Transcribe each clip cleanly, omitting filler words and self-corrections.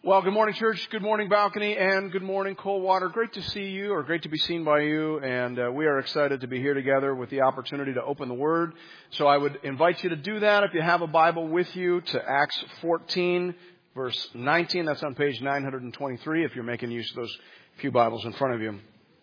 Well, good morning, church. Good morning, balcony, and good morning, Coldwater. Great to see you, or great to be seen by you. And we are excited to be here together with the opportunity to open the Word. So I would invite you to do that if you have a Bible with you to Acts 14, verse 19. That's on page 923 if you're making use of those few Bibles in front of you.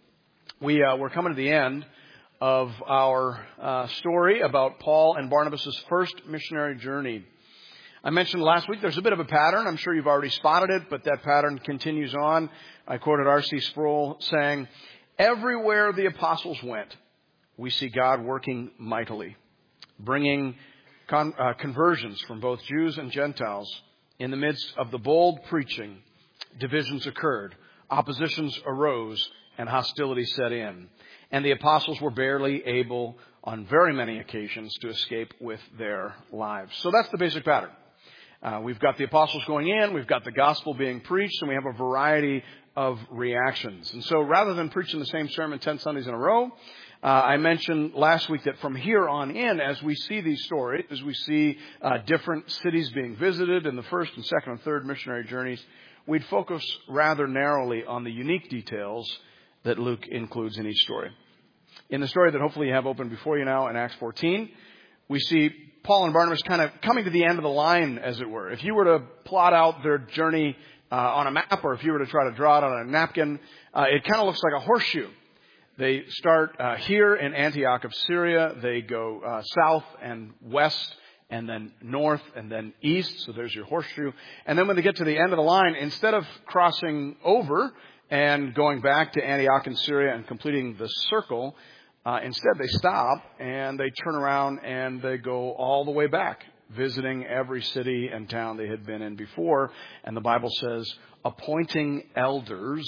We're coming to the end of our story about Paul and Barnabas' first missionary journey. I mentioned last week there's a bit of a pattern. I'm sure you've already spotted it, but that pattern continues on. I quoted R.C. Sproul saying, "Everywhere the apostles went, we see God working mightily, bringing conversions from both Jews and Gentiles. In the midst of the bold preaching, divisions occurred, oppositions arose, and hostility set in. And the apostles were barely able, on very many occasions, to escape with their lives." So that's the basic pattern. We've got the apostles going in, we've got the gospel being preached, and we have a variety of reactions. And so rather than preaching the same sermon 10 Sundays in a row, I mentioned last week that from here on in, as we see these stories, as we see different cities being visited in the first and second and third missionary journeys, we'd focus rather narrowly on the unique details that Luke includes in each story. In the story that hopefully you have open before you now in Acts 14, we see Paul and Barnabas kind of coming to the end of the line, as it were. If you were to plot out their journey on a map, or if you were to try to draw it on a napkin, it kind of looks like a horseshoe. They start here in Antioch of Syria. They go south and west, and then north, and then east. So there's your horseshoe. And then when they get to the end of the line, instead of crossing over and going back to Antioch in Syria and completing the circle, instead, they stop and they turn around and they go all the way back, visiting every city and town they had been in before. And the Bible says, appointing elders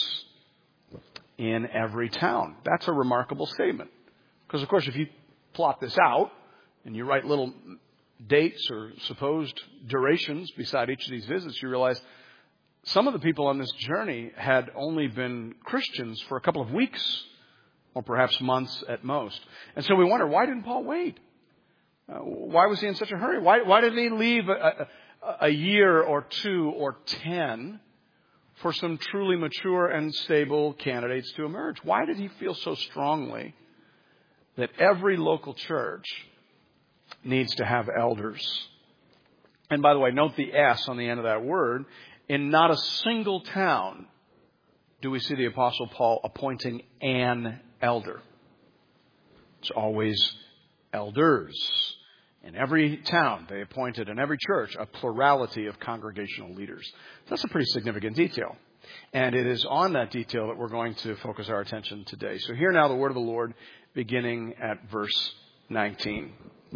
in every town. That's a remarkable statement. Because, of course, if you plot this out and you write little dates or supposed durations beside each of these visits, you realize some of the people on this journey had only been Christians for a couple of weeks, or perhaps months at most. And so we wonder, why didn't Paul wait? Why was he in such a hurry? Why didn't he leave a year or two or 10 for some truly mature and stable candidates to emerge? Why did he feel so strongly that every local church needs to have elders? And by the way, note the S on the end of that word. In not a single town do we see the Apostle Paul appointing an elder. It's always elders. In every town they appointed, in every church, a plurality of congregational leaders. That's a pretty significant detail. And it is on that detail that we're going to focus our attention today. So hear now the word of the Lord beginning at verse 19.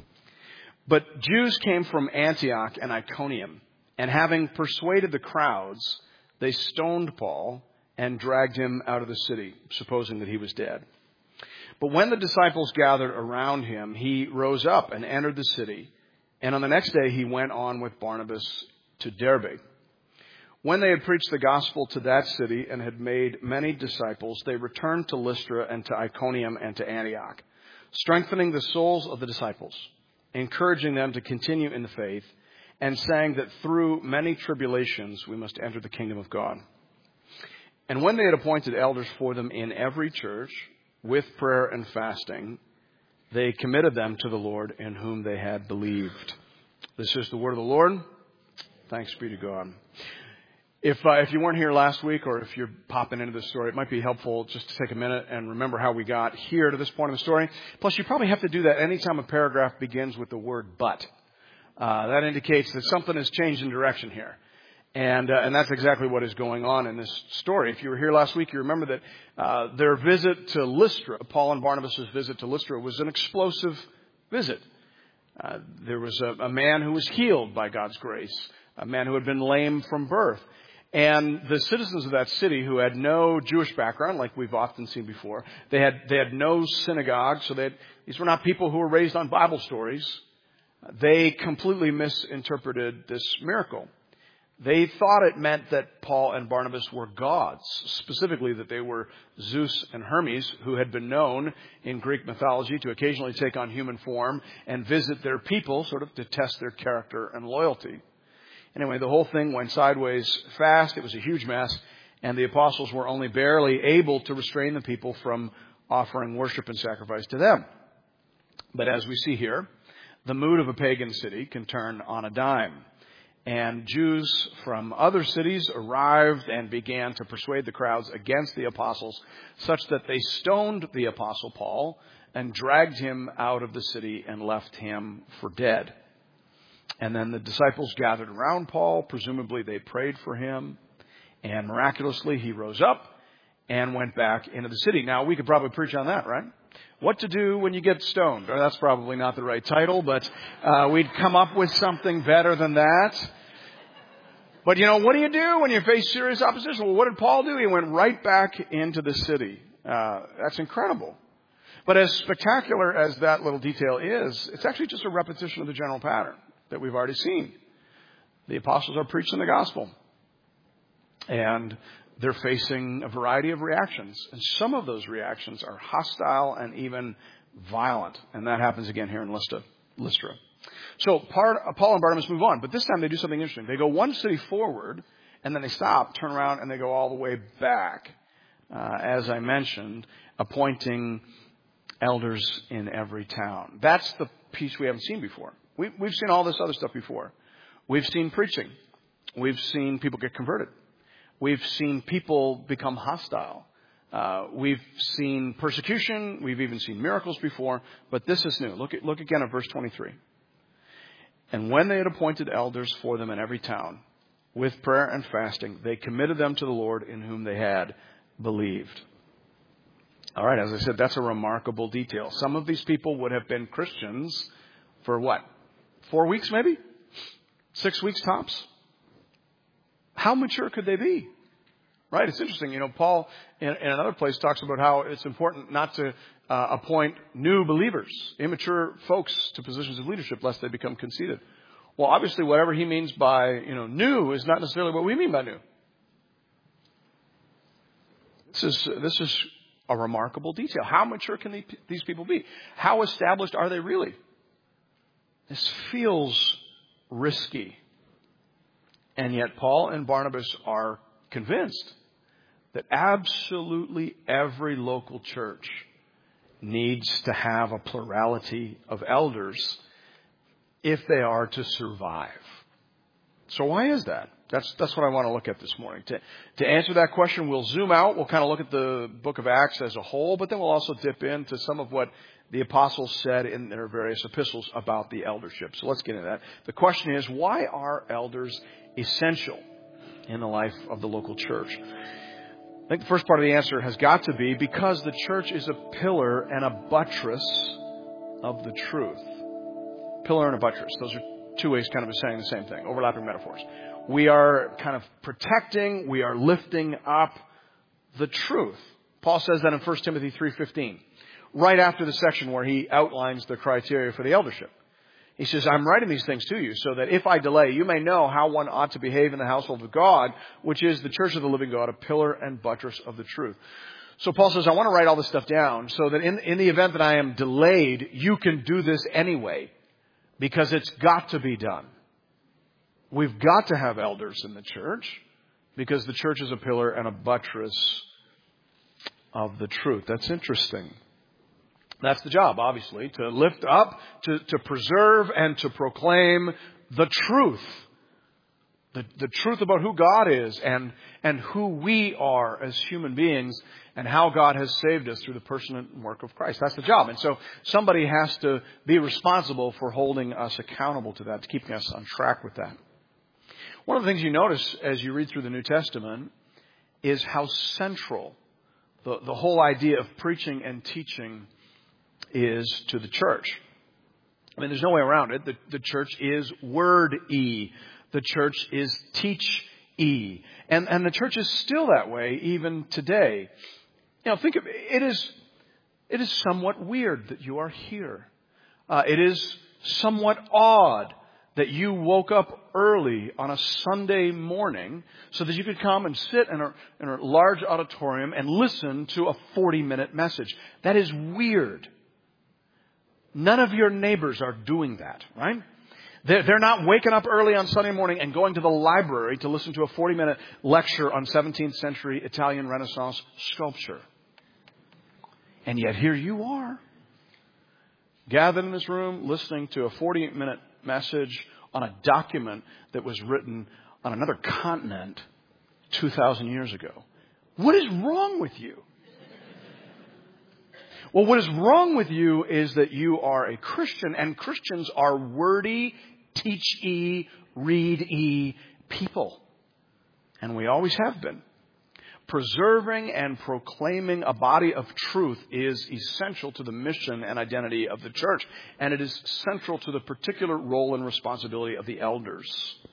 "But Jews came from Antioch and Iconium, and having persuaded the crowds, they stoned Paul and dragged him out of the city, supposing that he was dead. But when the disciples gathered around him, he rose up and entered the city. And on the next day, he went on with Barnabas to Derbe. When they had preached the gospel to that city and had made many disciples, they returned to Lystra and to Iconium and to Antioch, strengthening the souls of the disciples, encouraging them to continue in the faith, and saying that through many tribulations we must enter the kingdom of God. And when they had appointed elders for them in every church, with prayer and fasting, they committed them to the Lord in whom they had believed." This is the word of the Lord. Thanks be to God. If you weren't here last week, or if you're popping into this story, it might be helpful just to take a minute and remember how we got here to this point in the story. Plus, you probably have to do that anytime a paragraph begins with the word "but." That indicates that something has changed in direction here. And that's exactly what is going on in this story. If you were here last week, you remember that their visit to Lystra, Paul and Barnabas' visit to Lystra, was an explosive visit. There was a man who was healed by God's grace, a man who had been lame from birth. And the citizens of that city, who had no Jewish background, like we've often seen before, they had no synagogue, so these were not people who were raised on Bible stories. They completely misinterpreted this miracle. They thought it meant that Paul and Barnabas were gods, specifically that they were Zeus and Hermes, who had been known in Greek mythology to occasionally take on human form and visit their people, sort of to test their character and loyalty. Anyway, the whole thing went sideways fast. It was a huge mess. And the apostles were only barely able to restrain the people from offering worship and sacrifice to them. But as we see here, the mood of a pagan city can turn on a dime. And Jews from other cities arrived and began to persuade the crowds against the apostles, such that they stoned the apostle Paul and dragged him out of the city and left him for dead. And then the disciples gathered around Paul. Presumably they prayed for him. And miraculously he rose up and went back into the city. Now, we could probably preach on that, right? What to do when you get stoned. That's probably not the right title, but we'd come up with something better than that. But, what do you do when you face serious opposition? Well, what did Paul do? He went right back into the city. That's incredible. But as spectacular as that little detail is, it's actually just a repetition of the general pattern that we've already seen. The apostles are preaching the gospel. And they're facing a variety of reactions. And some of those reactions are hostile and even violent. And that happens again here in Lystra. So Paul and Barnabas move on. But this time they do something interesting. They go one city forward, and then they stop, turn around, and they go all the way back. As I mentioned, appointing elders in every town. That's the piece we haven't seen before. We've seen all this other stuff before. We've seen preaching. We've seen people get converted. We've seen people become hostile. We've seen persecution. We've even seen miracles before. But this is new. Look again at verse 23. And when they had appointed elders for them in every town, with prayer and fasting, they committed them to the Lord in whom they had believed. All right, as I said, that's a remarkable detail. Some of these people would have been Christians for what? 4 weeks maybe? 6 weeks tops? How mature could they be? Right? It's interesting. Paul in another place talks about how it's important not to appoint new believers, immature folks to positions of leadership, lest they become conceited. Well, obviously, whatever he means by, new is not necessarily what we mean by new. This is a remarkable detail. How mature can these people be? How established are they really? This feels risky. And yet Paul and Barnabas are convinced that absolutely every local church needs to have a plurality of elders if they are to survive. So why is that? That's what I want to look at this morning. To answer that question, we'll zoom out. We'll kind of look at the book of Acts as a whole, but then we'll also dip into some of what the apostles said in their various epistles about the eldership. So let's get into that. The question is, why are elders essential in the life of the local church? I think the first part of the answer has got to be because the church is a pillar and a buttress of the truth. Pillar and a buttress. Those are two ways kind of saying the same thing, overlapping metaphors. We are kind of protecting, we are lifting up the truth. Paul says that in 1 Timothy 3:15, right after the section where he outlines the criteria for the eldership. He says, I'm writing these things to you so that if I delay, you may know how one ought to behave in the household of God, which is the church of the living God, a pillar and buttress of the truth. So Paul says, I want to write all this stuff down so that in the event that I am delayed, you can do this anyway, because it's got to be done. We've got to have elders in the church because the church is a pillar and a buttress of the truth. That's interesting. That's the job, obviously, to lift up, to preserve, and to proclaim the truth. The truth about who God is and who we are as human beings and how God has saved us through the person and work of Christ. That's the job. And so somebody has to be responsible for holding us accountable to that, to keeping us on track with that. One of the things you notice as you read through the New Testament is how central the whole idea of preaching and teaching is to the church. I mean, there's no way around it. The church is word-y. The church is teach-y. And the church is still that way even today. Think of it. It is somewhat weird that you are here. It is somewhat odd that you woke up early on a Sunday morning so that you could come and sit in a large auditorium and listen to a 40-minute message. That is weird. None of your neighbors are doing that, right? They're not waking up early on Sunday morning and going to the library to listen to a 40-minute lecture on 17th century Italian Renaissance sculpture. And yet here you are, gathered in this room, listening to a 40-minute message on a document that was written on another continent 2,000 years ago. What is wrong with you? Well, what is wrong with you is that you are a Christian, and Christians are wordy, teach-y, read-y people. And we always have been. Preserving and proclaiming a body of truth is essential to the mission and identity of the church. And it is central to the particular role and responsibility of the elders.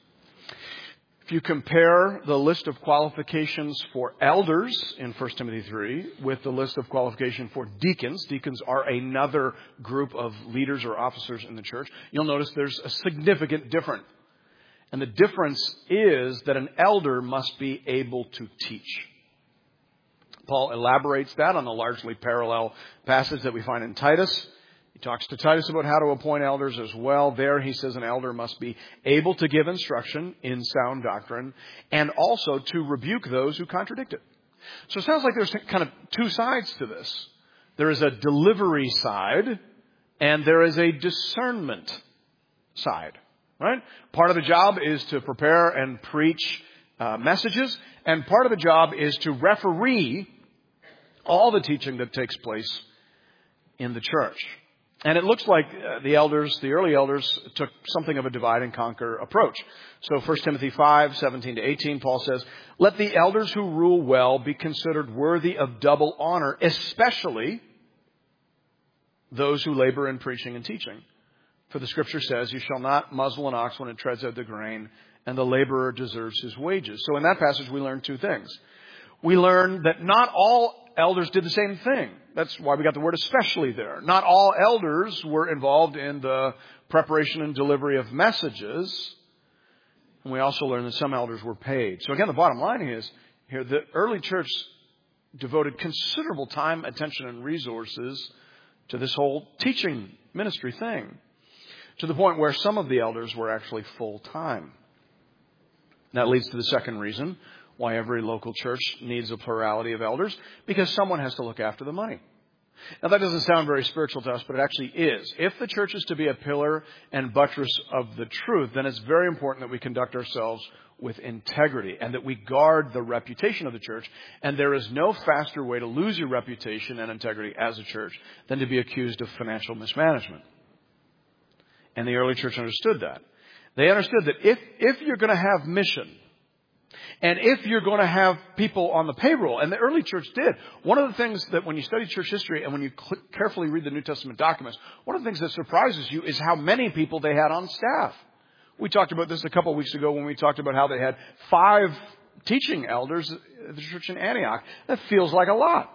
If you compare the list of qualifications for elders in 1 Timothy 3 with the list of qualifications for deacons, deacons are another group of leaders or officers in the church, you'll notice there's a significant difference. And the difference is that an elder must be able to teach. Paul elaborates that on the largely parallel passage that we find in Titus. He talks to Titus about how to appoint elders as well. There he says an elder must be able to give instruction in sound doctrine and also to rebuke those who contradict it. So it sounds like there's kind of two sides to this. There is a delivery side and there is a discernment side, right? Part of the job is to prepare and preach messages, and part of the job is to referee all the teaching that takes place in the church. And it looks like the early elders, took something of a divide and conquer approach. So 1 Timothy 5, 17 to 18, Paul says, "Let the elders who rule well be considered worthy of double honor, especially those who labor in preaching and teaching. For the scripture says, you shall not muzzle an ox when it treads out the grain, and the laborer deserves his wages." So in that passage, we learn two things. We learn that not all elders did the same thing. That's why we got the word especially there. Not all elders were involved in the preparation and delivery of messages. And we also learn that some elders were paid. So again, the bottom line is here, the early church devoted considerable time, attention, and resources to this whole teaching ministry thing, to the point where some of the elders were actually full-time. That leads to the second reason why every local church needs a plurality of elders, because someone has to look after the money. Now, that doesn't sound very spiritual to us, but it actually is. If the church is to be a pillar and buttress of the truth, then it's very important that we conduct ourselves with integrity and that we guard the reputation of the church. And there is no faster way to lose your reputation and integrity as a church than to be accused of financial mismanagement. And the early church understood that. They understood that if you're going to have mission, and if you're going to have people on the payroll, and the early church did, one of the things that when you study church history and when you carefully read the New Testament documents, one of the things that surprises you is how many people they had on staff. We talked about this a couple of weeks ago when we talked about how they had 5 teaching elders at the church in Antioch. That feels like a lot.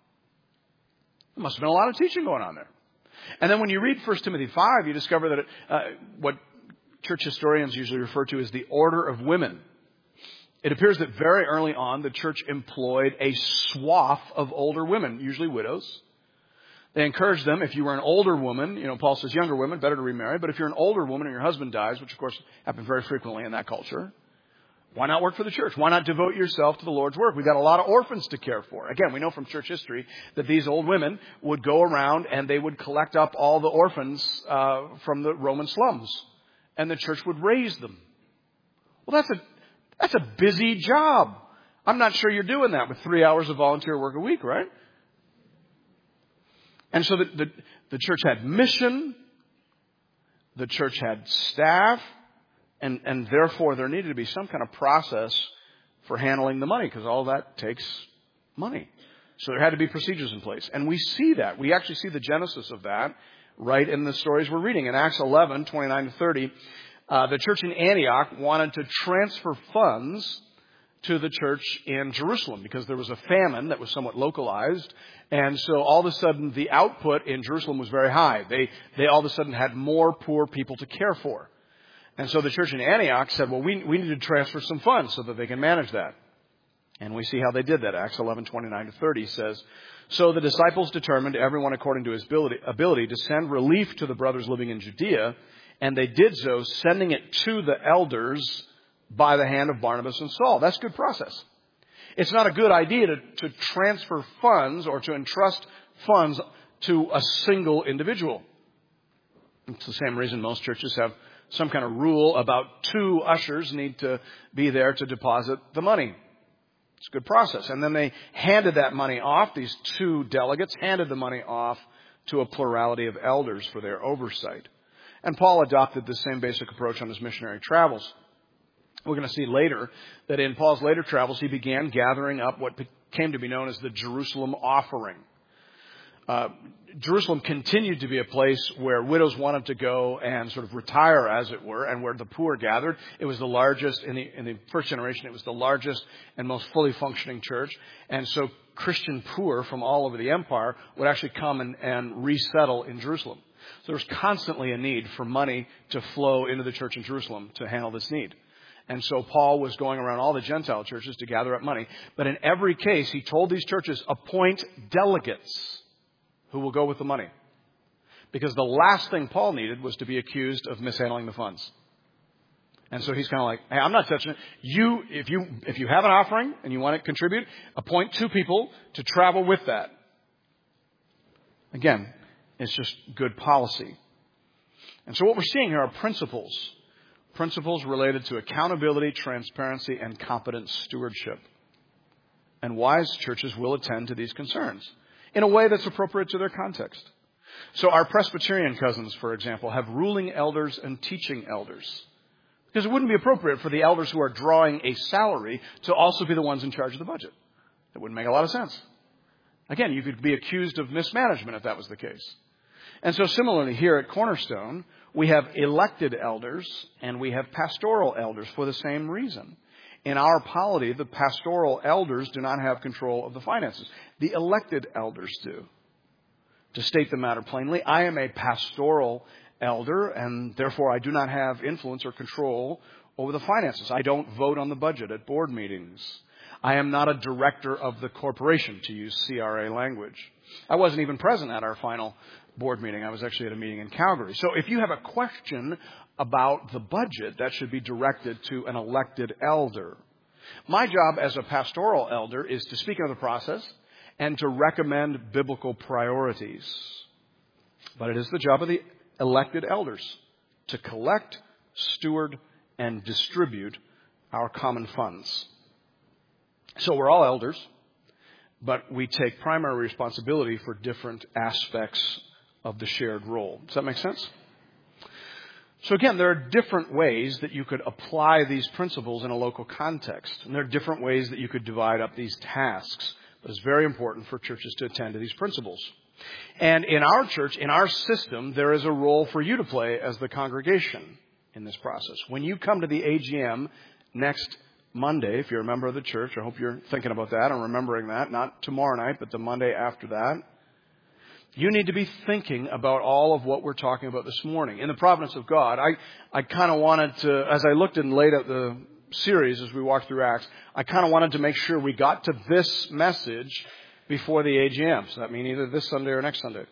There must have been a lot of teaching going on there. And then when you read 1 Timothy 5, you discover that what church historians usually refer to as the order of women. It appears that very early on, the church employed a swath of older women, usually widows. They encouraged them, if you were an older woman, Paul says younger women, better to remarry. But if you're an older woman and your husband dies, which of course happened very frequently in that culture, why not work for the church? Why not devote yourself to the Lord's work? We've got a lot of orphans to care for. Again, we know from church history that these old women would go around and they would collect up all the orphans from the Roman slums. And the church would raise them. Well, that's a busy job. I'm not sure you're doing that with 3 hours of volunteer work a week, right? And so the church had mission. The church had staff. And therefore, there needed to be some kind of process for handling the money, because all that takes money. So there had to be procedures in place. And we see that. We actually see the genesis of that right in the stories we're reading. In Acts 11, 29 to 30, the church in Antioch wanted to transfer funds to the church in Jerusalem because there was a famine that was somewhat localized. And so all of a sudden, the output in Jerusalem was very high. They all of a sudden had more poor people to care for. And so the church in Antioch said, well, we need to transfer some funds so that they can manage that. And we see how they did that. Acts 11, 29 to 30 says, "So the disciples determined, everyone according to his ability, to send relief to the brothers living in Judea And they did so, sending it to the elders by the hand of Barnabas and Saul. That's good process. It's not a good idea to transfer funds or to entrust funds to a single individual. It's the same reason most churches have some kind of rule about 2 ushers need to be there to deposit the money. It's a good process. And then they handed that money off. These 2 delegates handed the money off to a plurality of elders for their oversight. And Paul adopted the same basic approach on his missionary travels. We're going to see later that in Paul's later travels, he began gathering up what came to be known as the Jerusalem offering. Jerusalem continued to be a place where widows wanted to go and sort of retire, as it were, and where the poor gathered. It was the largest, in the first generation, it was the largest and most fully functioning church. And so Christian poor from all over the empire would actually come and resettle in Jerusalem. So there was constantly a need for money to flow into the church in Jerusalem to handle this need. And so Paul was going around all the Gentile churches to gather up money. But in every case, he told these churches, appoint delegates who will go with the money. Because the last thing Paul needed was to be accused of mishandling the funds. And so he's kind of like, hey, I'm not touching it. If you have an offering and you want to contribute, appoint 2 people to travel with that. Again, it's just good policy. And so what we're seeing here are principles. Principles related to accountability, transparency, and competent stewardship. And wise churches will attend to these concerns in a way that's appropriate to their context. So our Presbyterian cousins, for example, have ruling elders and teaching elders. Because it wouldn't be appropriate for the elders who are drawing a salary to also be the ones in charge of the budget. That wouldn't make a lot of sense. Again, you could be accused of mismanagement if that was the case. And so similarly here at Cornerstone, we have elected elders and we have pastoral elders for the same reason. In our polity, the pastoral elders do not have control of the finances. The elected elders do. To state the matter plainly, I am a pastoral elder, and therefore I do not have influence or control over the finances. I don't vote on the budget at board meetings. I am not a director of the corporation, to use CRA language. I wasn't even present at our final board meeting. I was actually at a meeting in Calgary. So if you have a question about the budget, that should be directed to an elected elder. My job as a pastoral elder is to speak of the process and to recommend biblical priorities. But it is the job of the elected elders to collect, steward, and distribute our common funds. So we're all elders, but we take primary responsibility for different aspects of the shared role. Does that make sense? So again, there are different ways that you could apply these principles in a local context. And there are different ways that you could divide up these tasks. But it's very important for churches to attend to these principles. And in our church, in our system, there is a role for you to play as the congregation in this process. When you come to the AGM next Monday, if you're a member of the church, I hope you're thinking about that and remembering that, not tomorrow night, but the Monday after that. You need to be thinking about all of what we're talking about this morning. In the providence of God, I kind of wanted to, as I looked and laid out the series as we walked through Acts, I kind of wanted to make sure we got to this message before the AGM. So that means either this Sunday or next Sunday.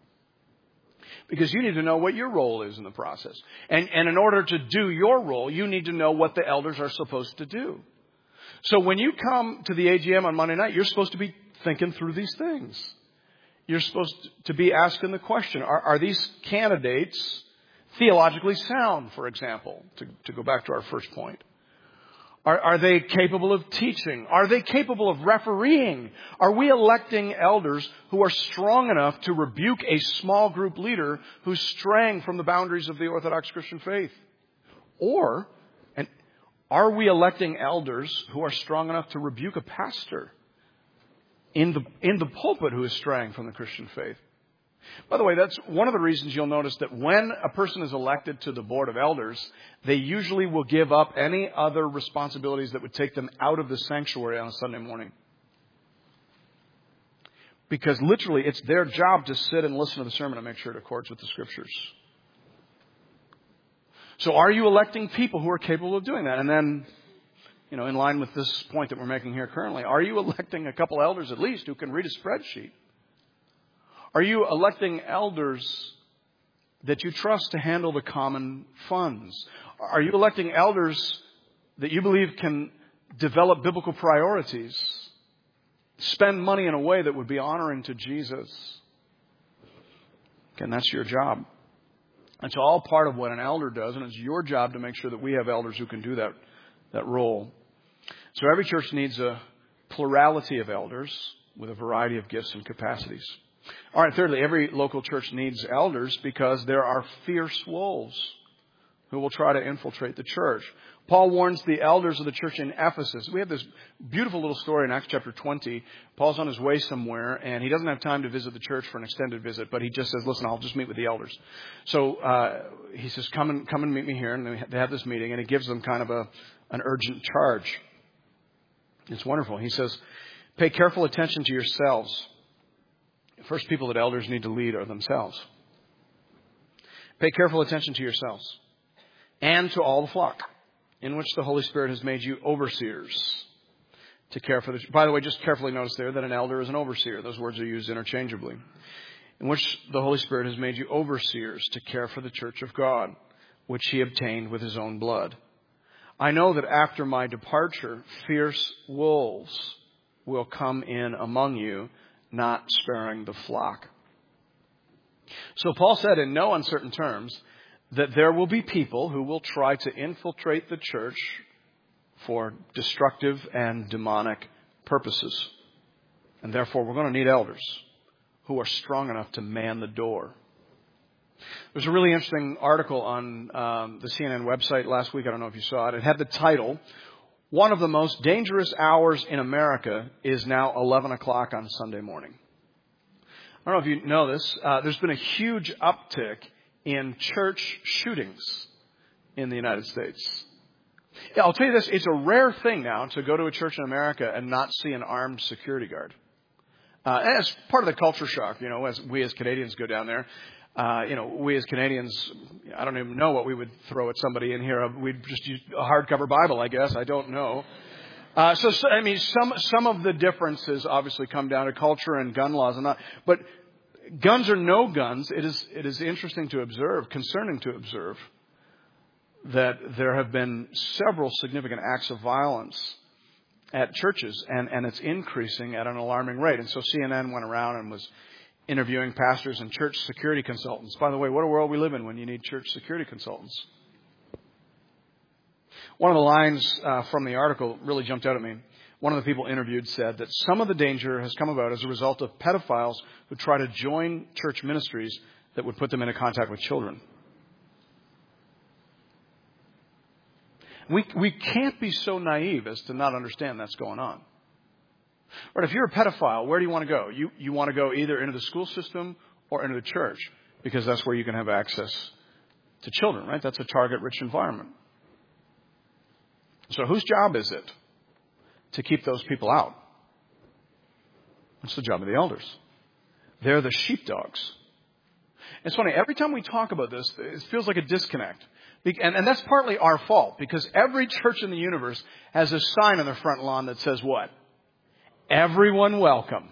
Because you need to know what your role is in the process. And in order to do your role, you need to know what the elders are supposed to do. So when you come to the AGM on Monday night, you're supposed to be thinking through these things. You're supposed to be asking the question, are these candidates theologically sound, for example, to go back to our first point? Are they capable of teaching? Are they capable of refereeing? Are we electing elders who are strong enough to rebuke a small group leader who's straying from the boundaries of the Orthodox Christian faith? Or, and are we electing elders who are strong enough to rebuke a pastor in the pulpit who is straying from the Christian faith? By the way, that's one of the reasons you'll notice that when a person is elected to the board of elders, they usually will give up any other responsibilities that would take them out of the sanctuary on a Sunday morning. Because literally, it's their job to sit and listen to the sermon and make sure it accords with the Scriptures. So are you electing people who are capable of doing that? And then, in line with this point that we're making here currently, are you electing a couple elders at least who can read a spreadsheet? Are you electing elders that you trust to handle the common funds? Are you electing elders that you believe can develop biblical priorities, spend money in a way that would be honoring to Jesus? And that's your job. It's all part of what an elder does, and it's your job to make sure that we have elders who can do that role. So every church needs a plurality of elders with a variety of gifts and capacities. All right, thirdly, every local church needs elders because there are fierce wolves who will try to infiltrate the church. Paul warns the elders of the church in Ephesus. We have this beautiful little story in Acts chapter 20. Paul's on his way somewhere, and he doesn't have time to visit the church for an extended visit, but he just says, listen, I'll just meet with the elders. So he says, come and meet me here, and they have this meeting, and he gives them kind of an urgent charge. It's wonderful. He says, pay careful attention to yourselves. The first people that elders need to lead are themselves. Pay careful attention to yourselves and to all the flock, in which the Holy Spirit has made you overseers to care for the... By the way, just carefully notice there that an elder is an overseer. Those words are used interchangeably. In which the Holy Spirit has made you overseers to care for the church of God, which he obtained with his own blood. I know that after my departure, fierce wolves will come in among you, not sparing the flock. So Paul said in no uncertain terms that there will be people who will try to infiltrate the church for destructive and demonic purposes. And therefore, we're going to need elders who are strong enough to man the door. There's a really interesting article on the CNN website last week. I don't know if you saw it. It had the title, "One of the most dangerous hours in America is now 11 o'clock on Sunday morning." I don't know if you know this. There's been a huge uptick in church shootings in the United States. Yeah, I'll tell you this. It's a rare thing now to go to a church in America and not see an armed security guard. And it's part of the culture shock, as we as Canadians go down there. We as Canadians, I don't even know what we would throw at somebody in here. We'd just use a hardcover Bible, I guess. I don't know. Some of the differences obviously come down to culture and gun laws and not. But guns or no guns, it is interesting to observe, concerning to observe, that there have been several significant acts of violence at churches, and it's increasing at an alarming rate. And so CNN went around and was interviewing pastors and church security consultants. By the way, what a world we live in when you need church security consultants. One of the lines from the article really jumped out at me. One of the people interviewed said that some of the danger has come about as a result of pedophiles who try to join church ministries that would put them into contact with children. We can't be so naive as to not understand that's going on. But if you're a pedophile, where do you want to go? You want to go either into the school system or into the church, because that's where you can have access to children, right? That's a target-rich environment. So whose job is it to keep those people out? It's the job of the elders. They're the sheepdogs. It's funny, every time we talk about this, it feels like a disconnect. And that's partly our fault, because every church in the universe has a sign on their front lawn that says what? Everyone welcome.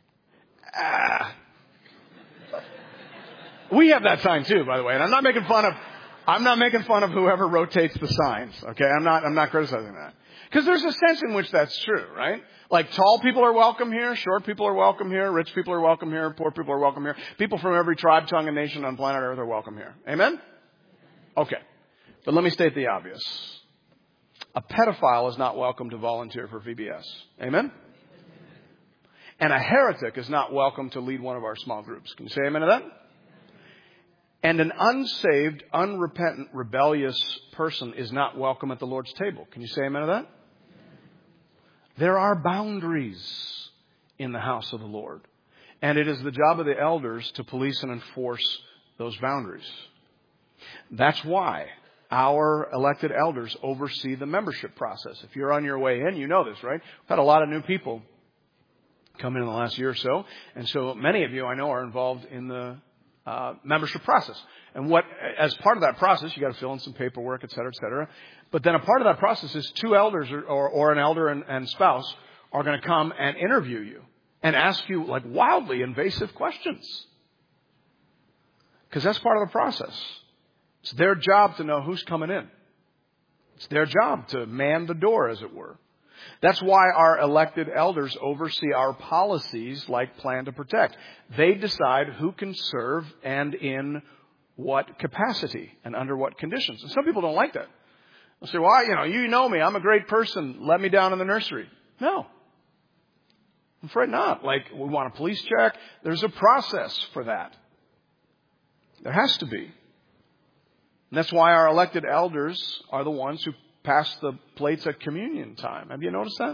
We have that sign too, by the way, and I'm not making fun of whoever rotates the signs. Okay, I'm not criticizing that, because there's a sense in which that's true, right? Like tall people are welcome here, short people are welcome here, rich people are welcome here, poor people are welcome here. People from every tribe, tongue, and nation on planet Earth are welcome here. Amen? Okay, but let me state the obvious: a pedophile is not welcome to volunteer for VBS. Amen? And a heretic is not welcome to lead one of our small groups. Can you say amen to that? And an unsaved, unrepentant, rebellious person is not welcome at the Lord's table. Can you say amen to that? There are boundaries in the house of the Lord. And it is the job of the elders to police and enforce those boundaries. That's why our elected elders oversee the membership process. If you're on your way in, you know this, right? We've had a lot of new people come in the last year or so. And so many of you, I know, are involved in the membership process. And as part of that process, you got to fill in some paperwork, et cetera, et cetera. But then a part of that process is two elders or an elder and spouse are going to come and interview you and ask you like wildly invasive questions. Because that's part of the process. It's their job to know who's coming in. It's their job to man the door, as it were. That's why our elected elders oversee our policies like Plan to Protect. They decide who can serve and in what capacity and under what conditions. And some people don't like that. They'll say, well, you know me. I'm a great person. Let me down in the nursery. No. I'm afraid not. Like, we want a police check. There's a process for that. There has to be. And that's why our elected elders are the ones who pass the plates at communion time. Have you noticed that?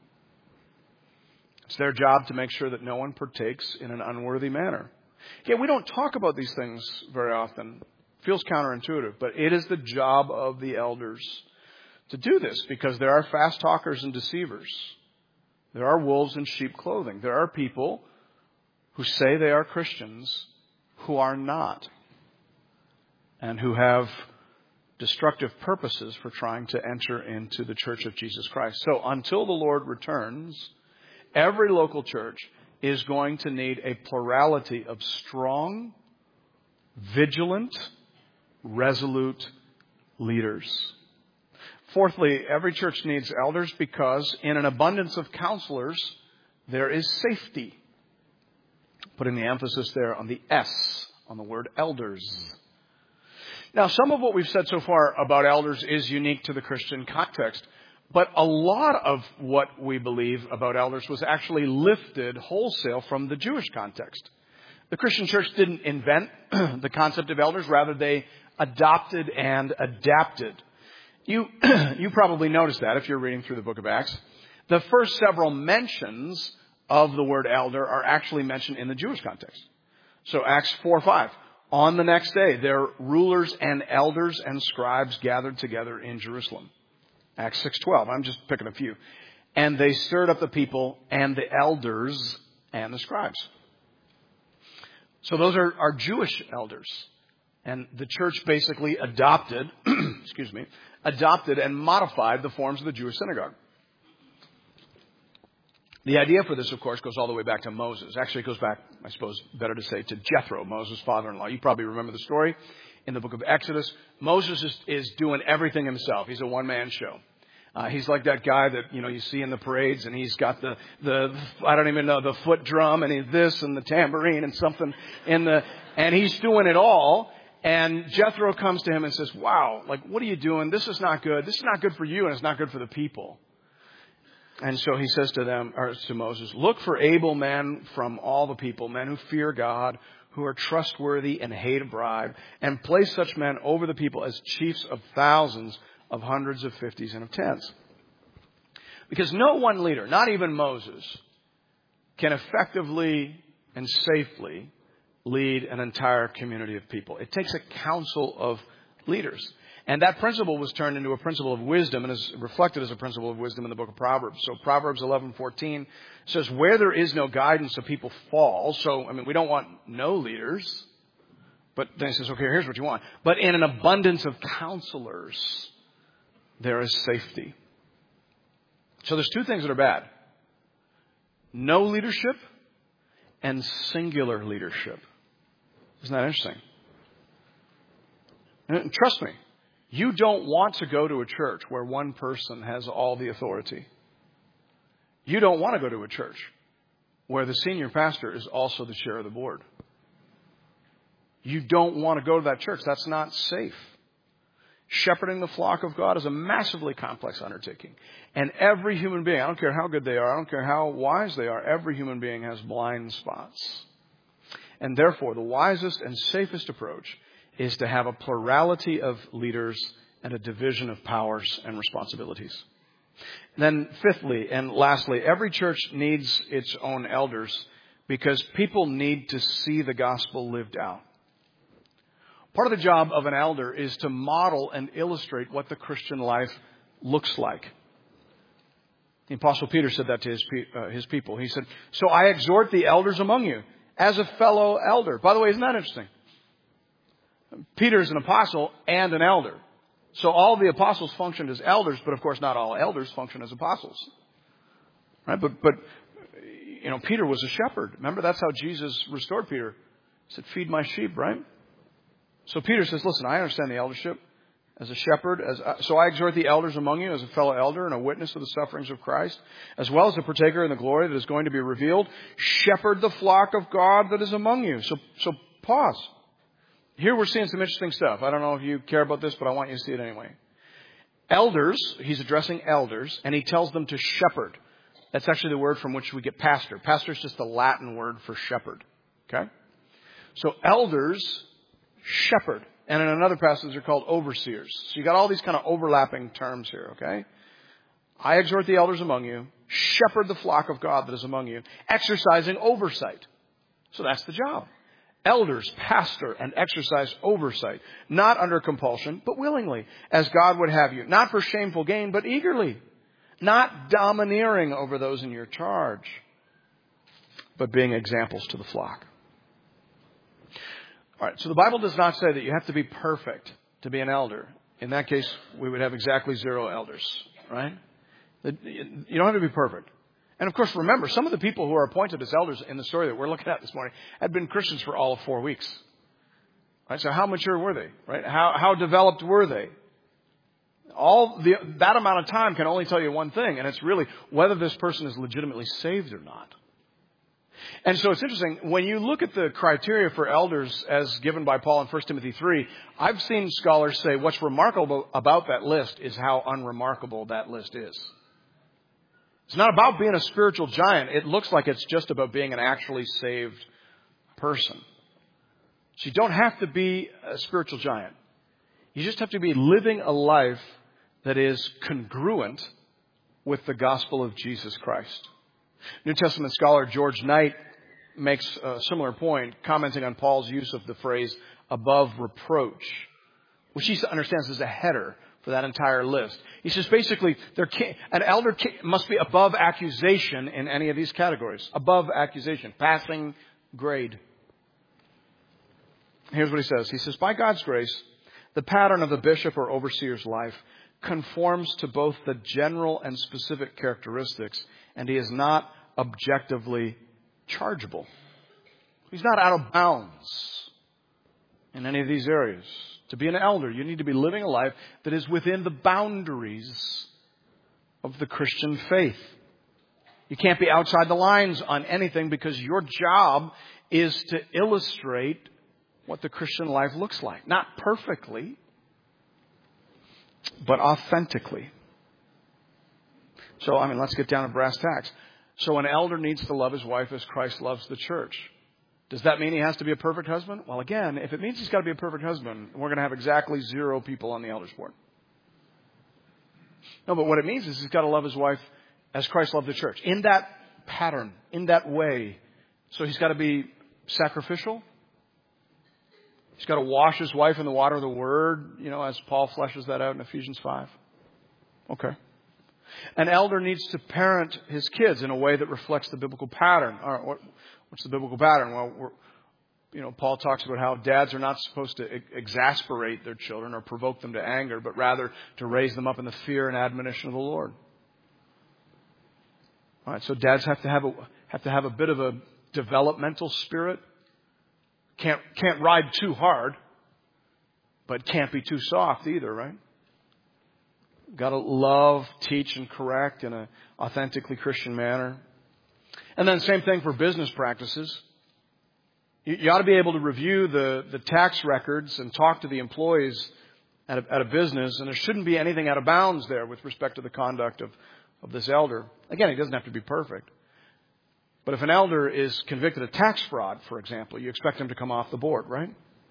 It's their job to make sure that no one partakes in an unworthy manner. Yeah, we don't talk about these things very often. It feels counterintuitive, but it is the job of the elders to do this because there are fast talkers and deceivers. There are wolves in sheep clothing. There are people who say they are Christians who are not and who have destructive purposes for trying to enter into the church of Jesus Christ. So until the Lord returns, every local church is going to need a plurality of strong, vigilant, resolute leaders. Fourthly, every church needs elders because in an abundance of counselors, there is safety. Putting the emphasis there on the S, on the word elders. Now, some of what we've said so far about elders is unique to the Christian context, but a lot of what we believe about elders was actually lifted wholesale from the Jewish context. The Christian church didn't invent the concept of elders, rather they adopted and adapted. You probably noticed that if you're reading through the book of Acts. The first several mentions of the word elder are actually mentioned in the Jewish context. So Acts 4:5. On the next day, their rulers and elders and scribes gathered together in Jerusalem. Acts 6:12. I'm just picking a few. And they stirred up the people and the elders and the scribes. So those are Jewish elders. And the church basically adopted and modified the forms of the Jewish synagogue. The idea for this, of course, goes all the way back to Moses. Actually, it goes back, I suppose, better to say, to Jethro, Moses' father-in-law. You probably remember the story in the book of Exodus. Moses is doing everything himself. He's a one-man show. He's like that guy that, you see in the parades, and he's got the I don't even know, the foot drum, and he's this, and the tambourine, and something and he's doing it all. And Jethro comes to him and says, wow, like, what are you doing? This is not good. This is not good for you, and it's not good for the people. And so he says to Moses, look for able men from all the people, men who fear God, who are trustworthy and hate a bribe, and place such men over the people as chiefs of thousands, of hundreds, of fifties, and of tens. Because no one leader, not even Moses, can effectively and safely lead an entire community of people. It takes a council of leaders. And that principle was turned into a principle of wisdom and is reflected as a principle of wisdom in the book of Proverbs. So Proverbs 11:14 says, where there is no guidance, the people fall. So, we don't want no leaders. But then he says, okay, here's what you want. But in an abundance of counselors, there is safety. So there's two things that are bad. No leadership and singular leadership. Isn't that interesting? And trust me. You don't want to go to a church where one person has all the authority. You don't want to go to a church where the senior pastor is also the chair of the board. You don't want to go to that church. That's not safe. Shepherding the flock of God is a massively complex undertaking. And every human being, I don't care how good they are, I don't care how wise they are, every human being has blind spots. And therefore, the wisest and safest approach is to have a plurality of leaders and a division of powers and responsibilities. Then fifthly and lastly, every church needs its own elders because people need to see the gospel lived out. Part of the job of an elder is to model and illustrate what the Christian life looks like. The Apostle Peter said that to his people. He said, so I exhort the elders among you as a fellow elder. By the way, isn't that interesting? Peter is an apostle and an elder. So all the apostles functioned as elders, but of course not all elders function as apostles. Right? But Peter was a shepherd. Remember, that's how Jesus restored Peter. He said, feed my sheep, right? So Peter says, listen, I understand the eldership as a shepherd. So I exhort the elders among you as a fellow elder and a witness of the sufferings of Christ, as well as a partaker in the glory that is going to be revealed. Shepherd the flock of God that is among you. So pause. Here we're seeing some interesting stuff. I don't know if you care about this, but I want you to see it anyway. Elders, he's addressing elders, and he tells them to shepherd. That's actually the word from which we get pastor. Pastor is just the Latin word for shepherd. Okay? So elders shepherd. And in another passage, they're called overseers. So you got all these kind of overlapping terms here, okay? I exhort the elders among you, shepherd the flock of God that is among you, exercising oversight. So that's the job. Elders pastor and exercise oversight, not under compulsion, but willingly, as God would have you. Not for shameful gain, but eagerly. Not domineering over those in your charge, but being examples to the flock. All right, so the Bible does not say that you have to be perfect to be an elder. In that case, we would have exactly 0 elders, right? You don't have to be perfect. And of course, remember, some of the people who are appointed as elders in the story that we're looking at this morning had been Christians for all of 4 weeks. Right? So how mature were they? Right? How developed were they? That amount of time can only tell you one thing, and it's really whether this person is legitimately saved or not. And so it's interesting, when you look at the criteria for elders as given by Paul in 1 Timothy 3, I've seen scholars say what's remarkable about that list is how unremarkable that list is. It's not about being a spiritual giant. It looks like it's just about being an actually saved person. So you don't have to be a spiritual giant. You just have to be living a life that is congruent with the gospel of Jesus Christ. New Testament scholar George Knight makes a similar point, commenting on Paul's use of the phrase above reproach, which he understands as a header for that entire list. He says basically an elder must be above accusation in any of these categories. Above accusation, passing grade. Here's what he says. He says, by God's grace, the pattern of the bishop or overseer's life conforms to both the general and specific characteristics, and he is not objectively chargeable. He's not out of bounds in any of these areas. To be an elder, you need to be living a life that is within the boundaries of the Christian faith. You can't be outside the lines on anything because your job is to illustrate what the Christian life looks like. Not perfectly, but authentically. So, let's get down to brass tacks. So an elder needs to love his wife as Christ loves the church. Does that mean he has to be a perfect husband? Well, again, if it means he's got to be a perfect husband, we're going to have exactly 0 people on the elders board. No, but what it means is he's got to love his wife as Christ loved the church. In that pattern, in that way. So he's got to be sacrificial. He's got to wash his wife in the water of the Word, as Paul fleshes that out in Ephesians 5. Okay. An elder needs to parent his kids in a way that reflects the biblical pattern. What's the biblical pattern? Well, Paul talks about how dads are not supposed to exasperate their children or provoke them to anger, but rather to raise them up in the fear and admonition of the Lord. All right, so dads have to have a bit of a developmental spirit. Can't ride too hard, but can't be too soft either, right? Got to love, teach, and correct in an authentically Christian manner. And then same thing for business practices. You ought to be able to review the tax records and talk to the employees at a business, and there shouldn't be anything out of bounds there with respect to the conduct of this elder. Again, he doesn't have to be perfect. But if an elder is convicted of tax fraud, for example, you expect him to come off the board, right?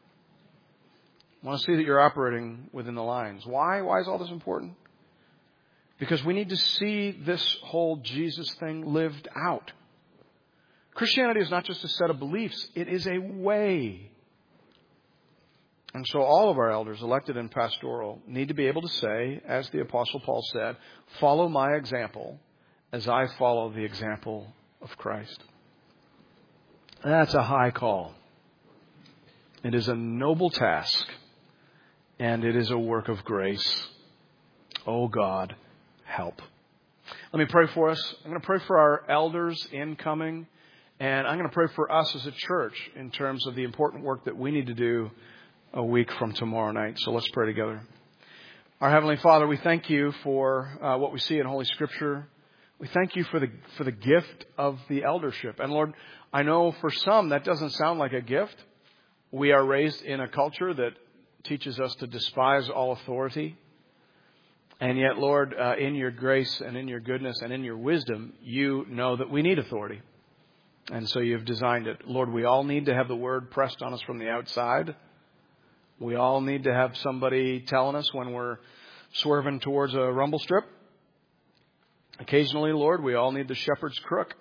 I want to see that you're operating within the lines. Why? Why is all this important? Because we need to see this whole Jesus thing lived out. Christianity is not just a set of beliefs. It is a way. And so all of our elders, elected and pastoral, need to be able to say, as the Apostle Paul said, follow my example as I follow the example of Christ. That's a high call. It is a noble task, and it is a work of grace. Oh God, help. Let me pray for us. I'm going to pray for our elders incoming, and I'm going to pray for us as a church in terms of the important work that we need to do a week from tomorrow night. So let's pray together. Our Heavenly Father, we thank you for what we see in Holy Scripture. We thank you for the gift of the eldership. And Lord, I know for some that doesn't sound like a gift. We are raised in a culture that teaches us to despise all authority. And yet, Lord, in your grace and in your goodness and in your wisdom, you know that we need authority. And so you've designed it. Lord, we all need to have the word pressed on us from the outside. We all need to have somebody telling us when we're swerving towards a rumble strip. Occasionally, Lord, we all need the shepherd's crook.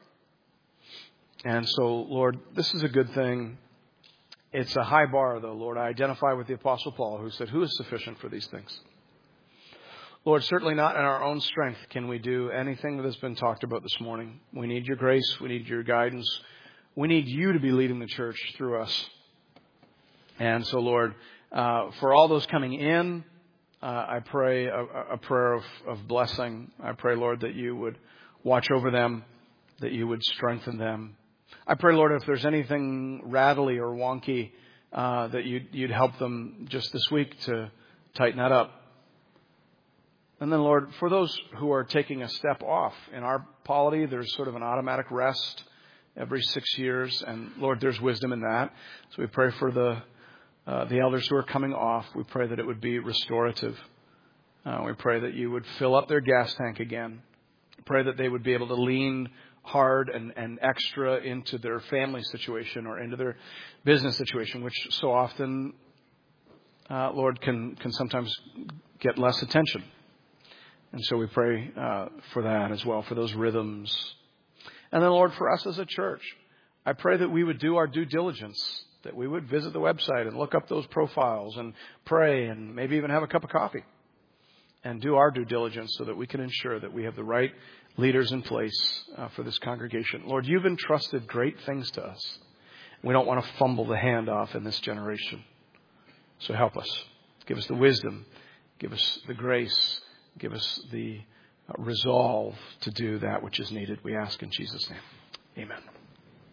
And so, Lord, this is a good thing. It's a high bar, though, Lord. I identify with the Apostle Paul, who said, who is sufficient for these things? Lord, certainly not in our own strength can we do anything that has been talked about this morning. We need your grace. We need your guidance. We need you to be leading the church through us. And so, Lord, for all those coming in, I pray a prayer of blessing. I pray, Lord, that you would watch over them, that you would strengthen them. I pray, Lord, if there's anything rattly or wonky, that you'd help them just this week to tighten that up. And then, Lord, for those who are taking a step off, in our polity, there's sort of an automatic rest every 6 years. And, Lord, there's wisdom in that. So we pray for the elders who are coming off. We pray that it would be restorative. We pray that you would fill up their gas tank again. We pray that they would be able to lean hard and extra into their family situation or into their business situation, which so often, Lord, can sometimes get less attention. And so we pray for that as well, for those rhythms. And then, Lord, for us as a church, I pray that we would do our due diligence, that we would visit the website and look up those profiles and pray and maybe even have a cup of coffee and do our due diligence so that we can ensure that we have the right leaders in place for this congregation. Lord, you've entrusted great things to us. We don't want to fumble the handoff in this generation. So help us. Give us the wisdom. Give us the grace. Give us the resolve to do that which is needed. We ask in Jesus' name. Amen.